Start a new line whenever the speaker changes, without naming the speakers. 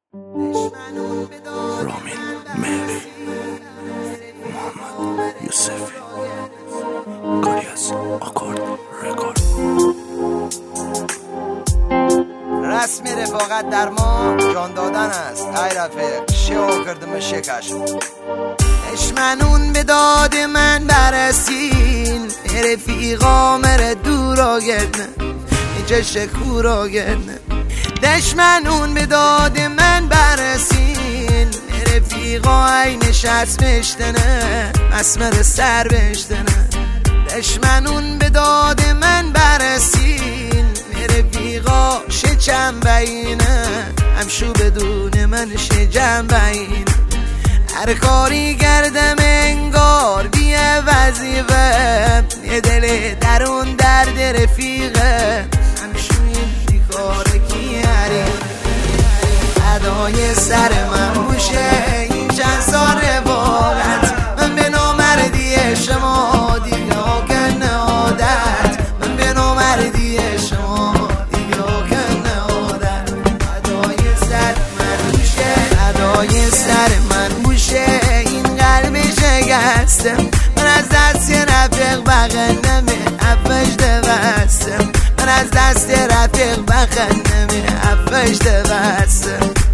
رامین مهری، محمد یوسفی، کاری از آکورد رکورد.
رسم رفاقت در ما جان دادن است. ای رفیق شو کردم شکش دشمنون به داد من برسین، رفیقا مره دورا گردن اینجا شکورا گردن. دشمنون به داد من برسین، رفیقا ای نشست بشتنه مسمر سر بشتنه. دشمنون به داد من برسین، رفیقا شچم بینه همشو بدون من شجم بینه. هر کاری کردم انگار بیه وظیفه، یه دل درون درد رفیقه همشو این بیکار کیاری. ادای سر من بوشه این چند سال رفاقت، من به نامردی شما دیگه کنه عادت، من به نامردی شما دیگه کنه عادت. ادای سر من بوشه، ادای سر من بوشه این قلب شکستم. من از دست رفیق بغنم افش دوستم، من از دست رفیق بغنم افش دوستم.